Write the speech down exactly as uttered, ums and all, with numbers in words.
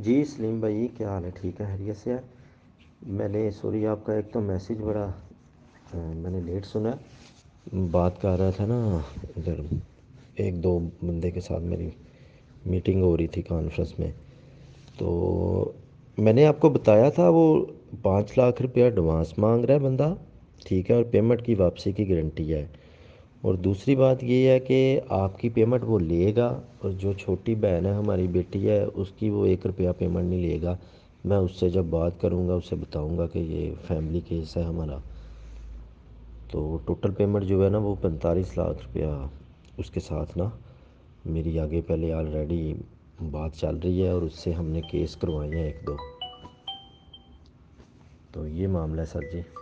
जी सलीम भाई, क्या हाल है? ठीक है, खैरियत से है। मैंने सॉरी, आपका एक तो मैसेज बड़ा अ, मैंने लेट सुना। बात कर रहा था ना, इधर एक दो बंदे के साथ मेरी मीटिंग हो रही थी कॉन्फ्रेंस में। तो मैंने आपको बताया था वो पाँच लाख रुपया एडवांस मांग रहा है बंदा, ठीक है, और पेमेंट की वापसी की गारंटी है। और दूसरी बात ये है कि आपकी पेमेंट वो लेगा, और जो छोटी बहन है हमारी बेटी है उसकी वो एक रुपया पेमेंट नहीं लेगा। मैं उससे जब बात करूँगा उससे बताऊँगा कि ये फैमिली केस है हमारा। तो टोटल पेमेंट जो है ना वो पैंतालीस लाख रुपया उसके साथ ना मेरी आगे पहले ऑलरेडी बात चल रही है, और उससे हमने केस करवाए हैं एक दो। तो ये मामला है सर जी।